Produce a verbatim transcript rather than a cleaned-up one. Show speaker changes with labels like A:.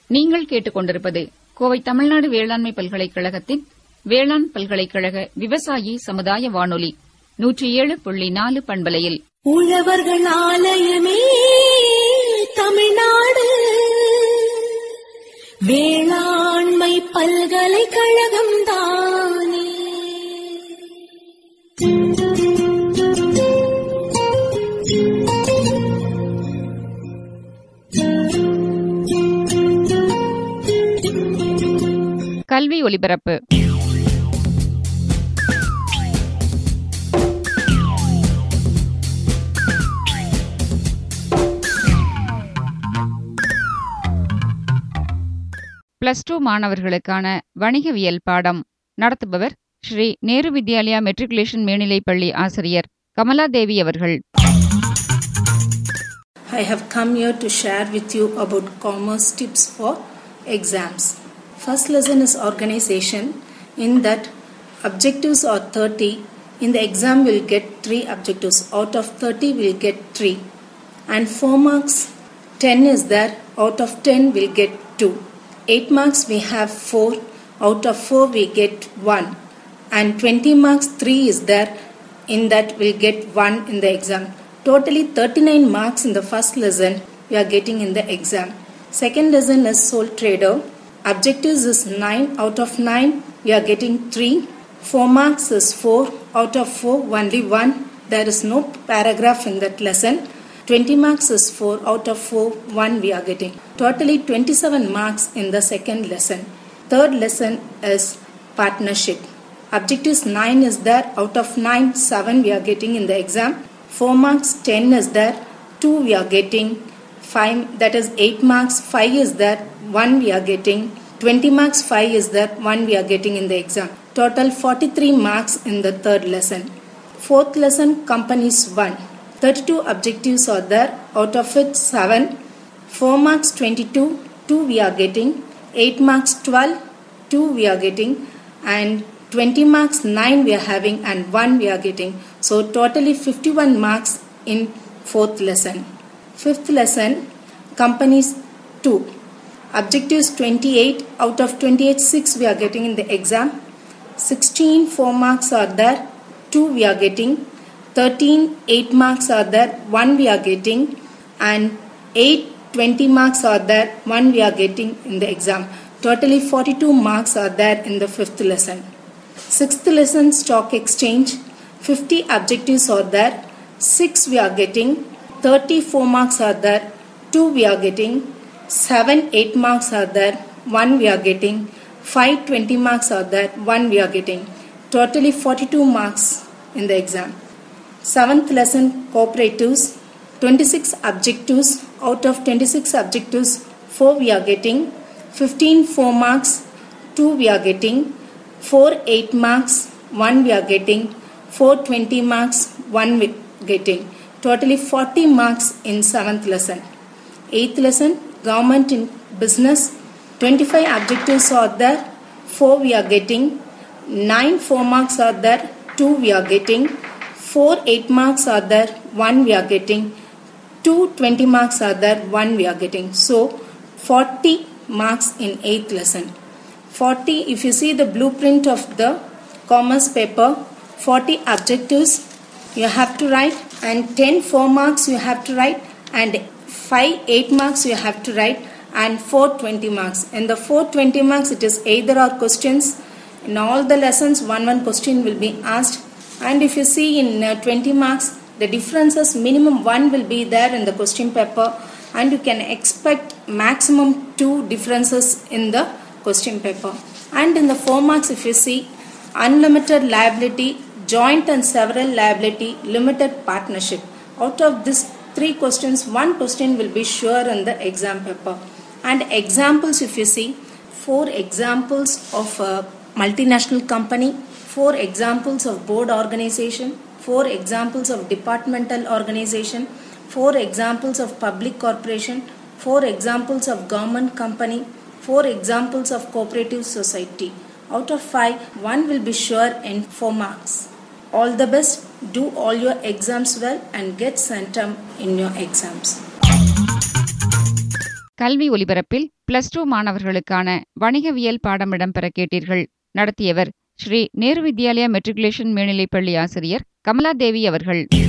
A: நீங்கள் கேட்டுக்கொண்டிருப்பது கோவை தமிழ்நாடு வேளாண்மை பல்கலைக்கழகத்தின் வேளாண் பல்கலைக்கழக விவசாயி சமுதாய வானொலி நூற்றி ஏழு புள்ளி நாலு பண்பலையில்
B: உழவர்கள் ஆலயமே தமிழ்நாடு வேளாண்மை பல்கலைக்கழகம் தானே.
A: கல்வி ஒலிபரப்பு பிளஸ் டூ மாணவர்களுக்கான வணிகவியல் பாடம் நடத்துபவர் ஸ்ரீ நேரு வித்யாலயா மெட்ரிகுலேஷன் மேல்நிலைப் பள்ளி ஆசிரியர் கமலாதேவி அவர்கள்.
C: I have come here to share with you about commerce tips for exams. First lesson is organization. In that, objectives are thirty. In the exam, we'll get three objectives. Out of thirty, we'll get three. And four marks, ten is there. Out of ten, we'll get two. eight marks, we have four. Out of four, we get one. And twenty marks, three is there. In that, we'll get one in the exam. Totally thirty-nine marks in the first lesson we are getting in the exam. Second lesson is sole trader. Objectives is nine. Out of nine, we are getting three. four marks is four. Out of four, only one. There is no paragraph in that lesson. twenty marks is four. Out of four, one we are getting. Totally twenty-seven marks in the second lesson. Third lesson is partnership. Objectives nine is there. Out of nine, seven we are getting in the exam. four marks, ten is there. two we are getting. five, that is eight marks. five is there. one we are getting. twenty marks, five is there. one we are getting in the exam. Total forty-three marks in the third lesson. Fourth lesson, companies one. thirty-two objectives are there. Out of it, seven. four marks, twenty-two. two we are getting. eight marks, twelve. two we are getting. And twenty marks, nine we are having, and one we are getting. So totally fifty-one marks in fourth lesson. Fifth lesson, companies two. Objectives twenty-eight. Out of twenty-eight, six we are getting in the exam. sixteen, four marks are there. two we are getting. thirteen, eight marks are there. one we are getting. And eight, twenty marks are there. one we are getting in the exam. Totally forty-two marks are there in the fifth lesson. Sixth lesson, stock exchange. fifty objectives are there. six we are getting. thirty-four marks are there. two we are getting. seven, eight marks are there. one we are getting. five, twenty marks are there. one we are getting. Totally forty-two marks in the exam. Seventh lesson, cooperatives. twenty-six objectives. Out of twenty-six objectives, four we are getting. fifteen, four marks. two we are getting. four, eight marks. one we are getting. four, twenty marks. one we are getting. Totally forty marks in seventh lesson. Eighth lesson, government in business. twenty-five objectives are there. four we are getting. nine, four marks are there. two we are getting. four, eight marks are there. one we are getting. two, twenty marks are there. one we are getting. So forty marks in eighth lesson. forty, if you see the blueprint of the commerce paper, forty objectives you have to write, and ten, four marks you have to write, and five, eight marks you have to write, and four, twenty marks. In the four, twenty marks, it is either or questions. In all the lessons, one one question will be asked. And if you see in uh, twenty marks, the differences, minimum one will be there in the question paper, and you can expect maximum two differences in the question paper. And in the four marks, if you see, unlimited liability, joint and several liability, limited partnership. Out of these three questions, one question will be sure in the exam paper. And examples, if you see, four examples of a multinational company, four examples of board organization, four examples of departmental organization, four examples of public corporation, four examples of government company, four examples of cooperative society. Out of five, one will be sure in four marks. All the best. Do all your exams well and get centum in your exams.
A: கல்வி ஒலிபரப்பில் plus two மாணவர்களுக்கான வணிகவியல் பாடம் இடம்பெற கேட்டீர்கள். நடத்தியவர் Sri Nehru Vidyalaya matriculation மேல்நிலைப்பள்ளி ஆசிரியர் கமலாதேவி அவர்கள்.